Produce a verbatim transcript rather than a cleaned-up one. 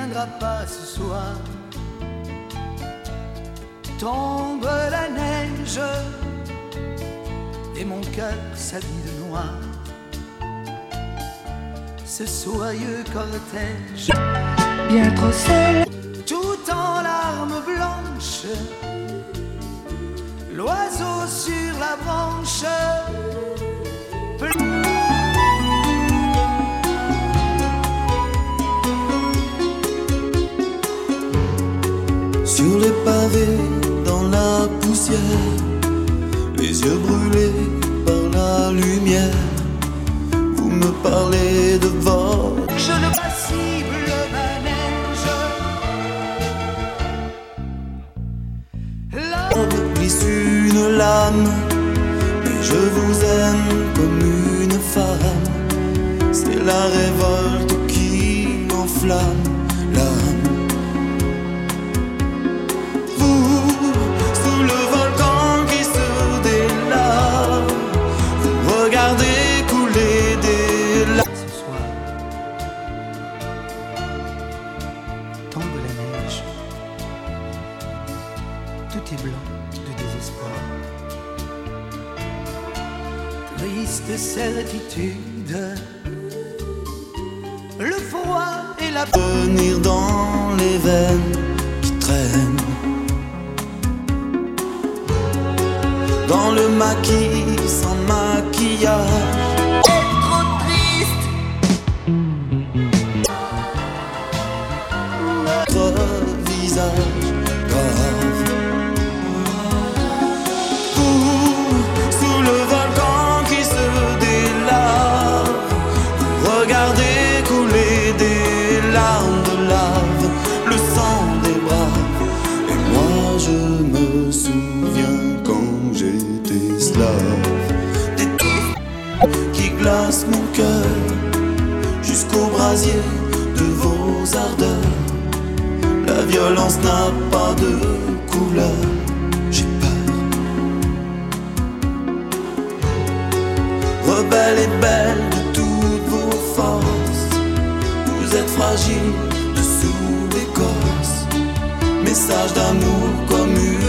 viendra pas ce soir. Tombe la neige et mon cœur s'habille de noir. Ce soyeux cortège, bien trop seul, tout en larmes blanches, l'oiseau sur la branche. Sur les pavés, dans la poussière, les yeux brûlés par la lumière, vous me parlez de votre Je ne passible manège. homme glisse une lame, et je vous aime comme une femme. C'est la révolte qui enflamme l'âme. Regardez couler des larmes. Ce soir, tombe la neige. Tout est blanc de désespoir. Triste certitude, le froid et la Venir dans les veines qui traînent, dans le maquis sans maquillage. trop triste. Notre visage grave. Vous, sous le volcan qui se délave, regardez couler des larmes de lave, le sang des braves. Et moi je me souviens quand j'étais esclave, des qui glacent mon cœur jusqu'au brasier de vos ardeurs. La violence n'a pas de couleur, j'ai peur. Rebelle et belle de toutes vos forces, vous êtes fragile dessous l'écorce. Message d'amour comme une